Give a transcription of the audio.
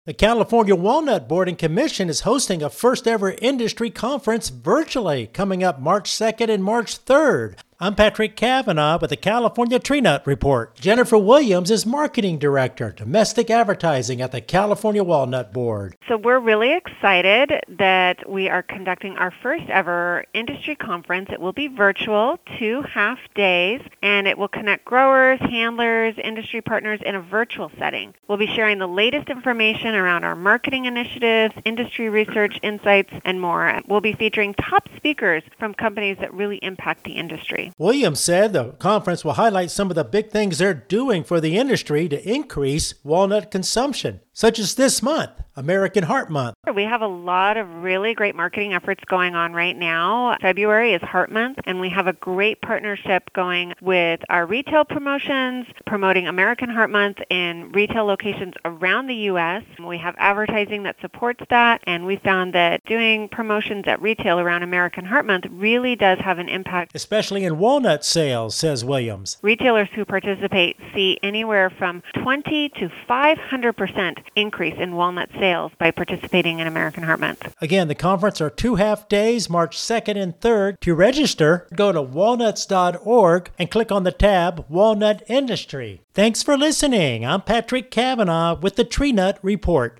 The California Walnut Board and Commission is hosting a first-ever industry conference virtually coming up March 2nd and March 3rd. I'm Patrick Kavanaugh with the California Tree Nut Report. Jennifer Williams is Marketing Director, Domestic Advertising at the California Walnut Board. So we're really excited that we are conducting our first ever industry conference. It will be virtual, 2 half days, and it will connect growers, handlers, industry partners in a virtual setting. We'll be sharing the latest information around our marketing initiatives, industry research, insights, and more. We'll be featuring top speakers from companies that really impact the industry. Williams said the conference will highlight some of the big things they're doing for the industry to increase walnut consumption, such as this month, American Heart Month. We have a lot of really great marketing efforts going on right now. February is Heart Month, and we have a great partnership going with our retail promotions, promoting American Heart Month in retail locations around the U.S. We have advertising that supports that, and we found that doing promotions at retail around American Heart Month really does have an impact. Especially in walnut sales, says Williams. Retailers who participate see anywhere from 20 to 500% increase in walnut sales by participating in American Heart Month. Again, the conference are 2 half days, March 2nd and 3rd. To register, go to walnuts.org and click on the tab Walnut Industry. Thanks for listening. I'm Patrick Kavanaugh with the Tree Nut Report.